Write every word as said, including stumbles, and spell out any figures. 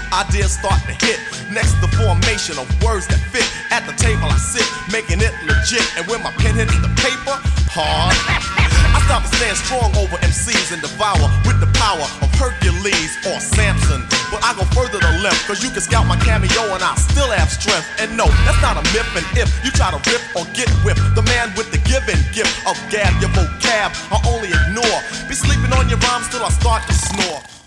ideas start to hit. Next, the formation of words that fit. At the table I sit, making it legit. And when my pen hits the paper, hard, I stop and stand strong over M Cs and devour with the power of Hercules or Samson. But I go further to left, cause you can scout my cameo and I'll still have strength. And no, that's not a myth, and if you try to rip or get whipped, the man with the given gift of gab, your vocab, I'll only ignore. Be sleeping on your rhymes till I start to snore.